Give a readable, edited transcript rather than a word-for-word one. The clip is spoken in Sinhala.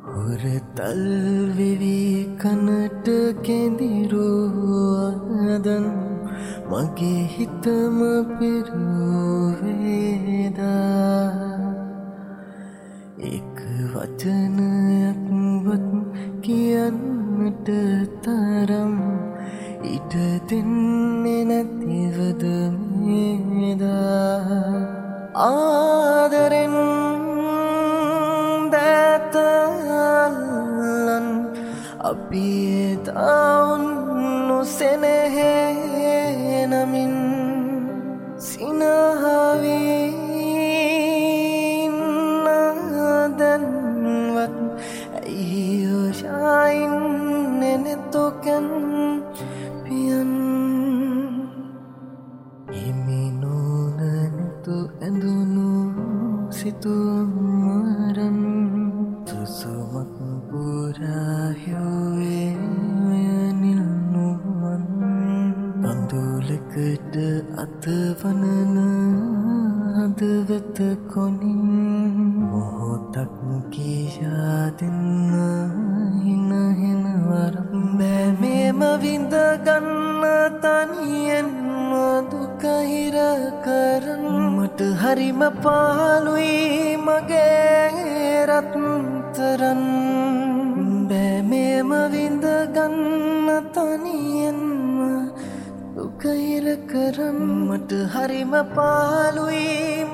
හොරතල් වෙවි කනට කෙඳිරුවදන් මගේ හිතම පිරුවේදා එක වචනයක්වත් කියන්නට තරම් ඉඩ දෙන්නේ නැතිවද මේදා ආදරෙන් දැතල්ලන් අපි එදා නොසෙනෙහේ නමින් සිනහවී දැන්වත් ඇයි ඔයායින්නේ නැතොකැන් පියන් හිමිනෝනනතු ඇඳුණු සිතුමරන් සුසුමක් පුරාහ්‍යවේ නිල්නුවන් කඳුලකට අතවනන හදවත කොනින් මොහොතක් කියා දෙන්න හිනහෙනවරම් බෑ මේම විඳගන්න තනියෙන්ම දුක හිර කරන් මට හරිම පාළුයි මගේ රත්තරන් බෑ මේම විඳගන්න තනියෙන්ම දුක හිර කරන් මට හරිම පාළුයි